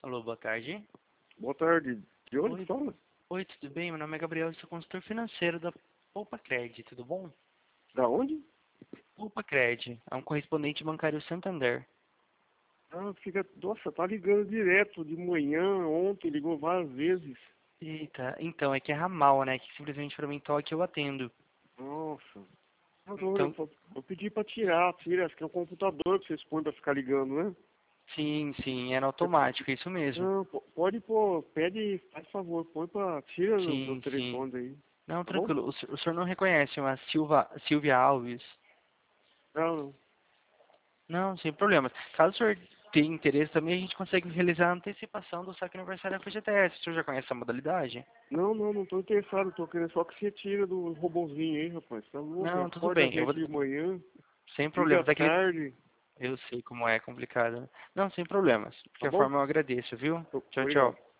Alô, boa tarde. Boa tarde. De onde Oi, fala? oi, tudo bem? Meu nome é Gabriel, eu sou consultor financeiro da Poupa Cred, tudo bom? Da onde? Poupa Cred, é um correspondente bancário Santander. Ah, fica. Nossa, tá ligando direto de manhã, ontem, ligou várias vezes. Eita, então, é que é ramal, né? Que simplesmente para mim toque eu atendo. Nossa. Mas Então, eu pedi pra tirar, tira, acho que é o computador que vocês põem pra ficar ligando, né? sim, sim, é no automático, é isso mesmo. Não, pode pôr, pede, faz favor, põe pra. Tira no meu Sim, sim. telefone daí, Não, tá bom? tranquilo, o senhor não reconhece uma Silvia Alves? Não, não. Não, sem problemas. Caso o senhor tenha interesse também, a gente consegue realizar a antecipação do saque aniversário FGTS. O senhor já conhece essa modalidade? Não tô interessado, tô querendo só que você tira do robozinho aí, rapaz. Tá louco? Não, tudo Acorda a bem, eu gente vou... de manhã, Sem liga à problemas. Daquele... tarde, Eu sei como é complicado. Não, sem problemas. De tá qualquer bom? forma, eu agradeço, viu? Tchau, Obrigado. tchau.